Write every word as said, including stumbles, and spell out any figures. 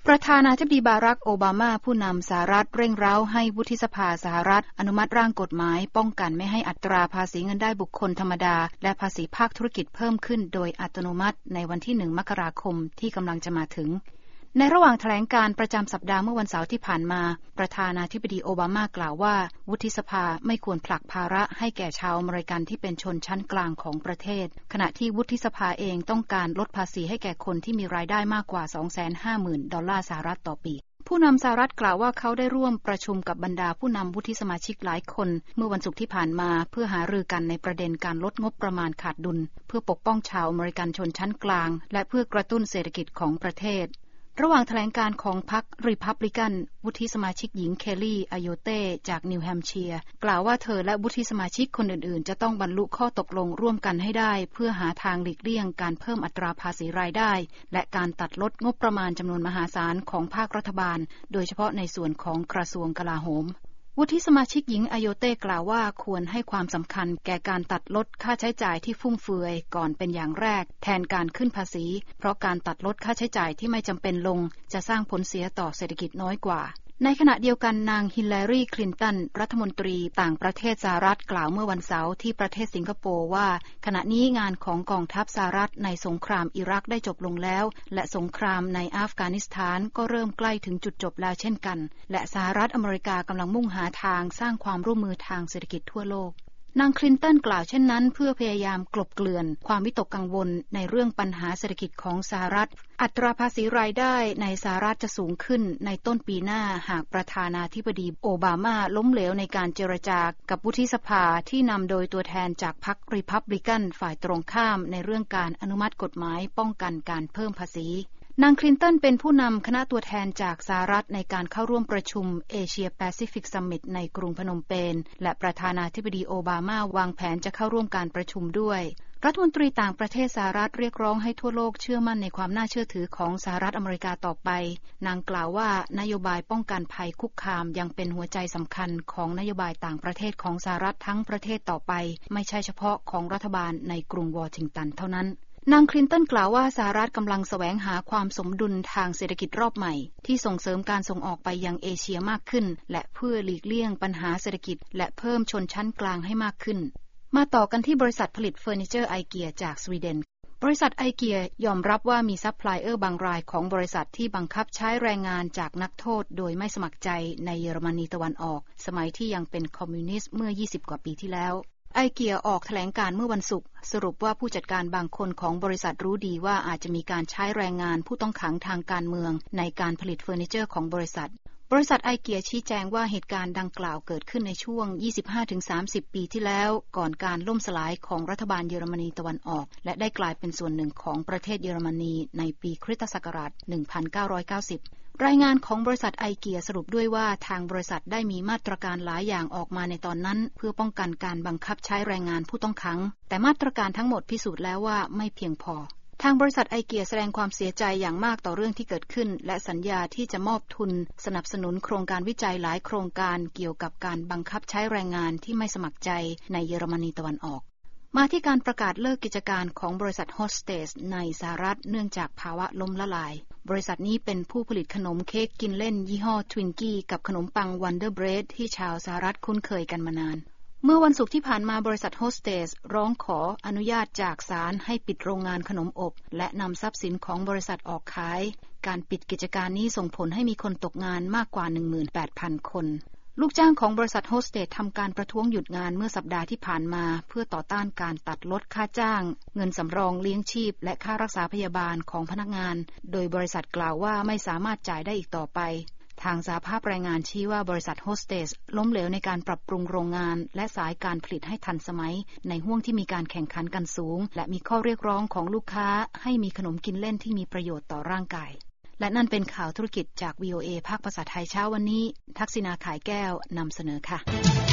ประธานาธิบดีบารักโอบามาผู้นำสหรัฐเร่งเร้าให้วุฒิสภาสหรัฐอนุมัติร่างกฎหมายป้องกันไม่ให้อัตราภาษีเงินได้บุคคลธรรมดาและภาษีภาคธุรกิจเพิ่มขึ้นโดยอัตโนมัติในวันที่หนึ่งมกราคมที่กำลังจะมาถึงในระหว่างแถลงการประจำสัปดาห์เมื่อวันเสาร์ที่ผ่านมาประธานาธิบดีโอบามากล่าวว่าวุฒิสภาไม่ควรผลักภาระให้แก่ชาวอเมริกันที่เป็นชนชั้นกลางของประเทศขณะที่วุฒิสภาเองต้องการลดภาษีให้แก่คนที่มีรายได้มากกว่า สองแสนห้าหมื่น ดอลลาร์สหรัฐต่อปีผู้นำสหรัฐกล่าวว่าเขาได้ร่วมประชุมกับบรรดาผู้นำวุฒิสมาชิกหลายคนเมื่อวันศุกร์ที่ผ่านมาเพื่อหารือกันในประเด็นการลดงบประมาณขาดดุลเพื่อปกป้องชาวอเมริกันชนชั้นกลางและเพื่อกระตุ้นเศรษฐกิจของประเทศระหว่างแถลงการของพรรครีพับลิกันวุฒิสมาชิกหญิงเคลลี่อโยเต้จากนิวแฮมป์เชียร์กล่าวว่าเธอและวุฒิสมาชิกคนอื่นๆจะต้องบรรลุข้อตกลงร่วมกันให้ได้เพื่อหาทางหลีกเลี่ยงการเพิ่มอัตราภาษีรายได้และการตัดลดงบประมาณจำนวนมหาศาลของภาครัฐบาลโดยเฉพาะในส่วนของกระทรวงกลาโหมวุฒิสมาชิกหญิงอโยเต้กล่าวว่าควรให้ความสำคัญแก่การตัดลดค่าใช้จ่ายที่ฟุ่มเฟือยก่อนเป็นอย่างแรกแทนการขึ้นภาษีเพราะการตัดลดค่าใช้จ่ายที่ไม่จำเป็นลงจะสร้างผลเสียต่อเศรษฐกิจน้อยกว่าในขณะเดียวกันนางฮิลลารีคลินตันรัฐมนตรีต่างประเทศสหรัฐกล่าวเมื่อวันเสาร์ที่ประเทศสิงคโปร์ว่าขณะนี้งานของกองทัพสหรัฐในสงครามอิรักได้จบลงแล้วและสงครามในอัฟกานิสถานก็เริ่มใกล้ถึงจุดจบแล้วเช่นกันและสหรัฐอเมริกากำลังมุ่งหาทางสร้างความร่วมมือทางเศรษฐกิจทั่วโลกนางคลินตันกล่าวเช่นนั้นเพื่อพยายามกลบเกลื่อนความวิตกกังวลในเรื่องปัญหาเศรษฐกิจของสหรัฐอัตราภาษีรายได้ในสหรัฐจะสูงขึ้นในต้นปีหน้าหากประธานาธิบดีโอบามาล้มเหลวในการเจรจากับวุฒิสภาที่นำโดยตัวแทนจากพรรครีพับลิกันฝ่ายตรงข้ามในเรื่องการอนุมัติกฎหมายป้องกันการเพิ่มภาษีนางคลินตันเป็นผู้นำคณะตัวแทนจากสหรัฐในการเข้าร่วมประชุมเอเชียแปซิฟิกซัมมิตในกรุงพนมเปญและประธานาธิบดีโอบามาวางแผนจะเข้าร่วมการประชุมด้วยรัฐมนตรีต่างประเทศสหรัฐเรียกร้องให้ทั่วโลกเชื่อมั่นในความน่าเชื่อถือของสหรัฐอเมริกาต่อไปนางกล่าวว่านโยบายป้องกันภัยคุกคามยังเป็นหัวใจสำคัญของนโยบายต่างประเทศของสหรัฐทั้งประเทศต่อไปไม่ใช่เฉพาะของรัฐบาลในกรุงวอชิงตันเท่านั้นนางคลินตันกล่าวว่าสหรัฐกำลังแสวงหาความสมดุลทางเศรษฐกิจรอบใหม่ที่ส่งเสริมการส่งออกไปยังเอเชียมากขึ้นและเพื่อหลีกเลี่ยงปัญหาเศรษฐกิจและเพิ่มชนชั้นกลางให้มากขึ้นมาต่อกันที่บริษัทผลิตเฟอร์นิเจอร์ไอเกียจากสวีเดนบริษัทไอเกียยอมรับว่ามีซัพพลายเออร์บางรายของบริษัทที่บังคับใช้แรงงานจากนักโทษโดยไม่สมัครใจในเยอรมนีตะวันออกสมัยที่ยังเป็นคอมมิวนิสต์เมื่อยี่สิบกว่าปีที่แล้วไอเกียออกแถลงการเมื่อวันศุกร์สรุปว่าผู้จัดการบางคนของบริษัทรู้ดีว่าอาจจะมีการใช้แรงงานผู้ต้องขังทางการเมืองในการผลิตเฟอร์นิเจอร์ของบริษัทบริษัทไอเกียชี้แจงว่าเหตุการณ์ดังกล่าวเกิดขึ้นในช่วง ยี่สิบห้าถึงสามสิบ ปีที่แล้วก่อนการล่มสลายของรัฐบาลเยอรมนีตะวันออกและได้กลายเป็นส่วนหนึ่งของประเทศเยอรมนีในปีคริสตศักราช หนึ่งพันเก้าร้อยเก้าสิบรายงานของบริษัทไอเกียสรุปด้วยว่าทางบริษัทได้มีมาตรการหลายอย่างออกมาในตอนนั้นเพื่อป้องกันการบังคับใช้แรงงานผู้ต้องขังแต่มาตรการทั้งหมดพิสูจน์แล้วว่าไม่เพียงพอทางบริษัทไอเกียแสดงความเสียใจอย่างมากต่อเรื่องที่เกิดขึ้นและสัญญาที่จะมอบทุนสนับสนุนโครงการวิจัยหลายโครงการเกี่ยวกับการบังคับใช้แรงงานที่ไม่สมัครใจในเยอรมนีตะวันออกมาที่การประกาศเลิกกิจการของบริษัทโฮสเตสในสหรัฐเนื่องจากภาวะล้มละลายบริษัทนี้เป็นผู้ผลิตขนมเค้กกินเล่นยี่ห้อทวินกี้กับขนมปังวันเดอร์เบรดที่ชาวสหรัฐคุ้นเคยกันมานานเมื่อวันศุกร์ที่ผ่านมาบริษัทโฮสเตสร้องขออนุญาตจากศาลให้ปิดโรงงานขนมอบและนำทรัพย์สินของบริษัทออกขายการปิดกิจการนี้ส่งผลให้มีคนตกงานมากกว่า หนึ่งหมื่นแปดพัน คนลูกจ้างของบริษัทโฮสเตสทำการประท้วงหยุดงานเมื่อสัปดาห์ที่ผ่านมาเพื่อต่อต้านการตัดลดค่าจ้างเงินสำรองเลี้ยงชีพและค่ารักษาพยาบาลของพนักงานโดยบริษัทกล่าวว่าไม่สามารถจ่ายได้อีกต่อไปทางสหภาพแรงงานชี้ว่าบริษัทโฮสเตสล้มเหลวในการปรับปรุงโรงงานและสายการผลิตให้ทันสมัยในห้วงที่มีการแข่งขันกันสูงและมีข้อเรียกร้องของลูกค้าให้มีขนมกินเล่นที่มีประโยชน์ต่อร่างกายและนั่นเป็นข่าวธุรกิจจาก วี โอ เอ ภาคภาษาไทยเช้าวันนี้ทักษิณาขายแก้วนำเสนอค่ะ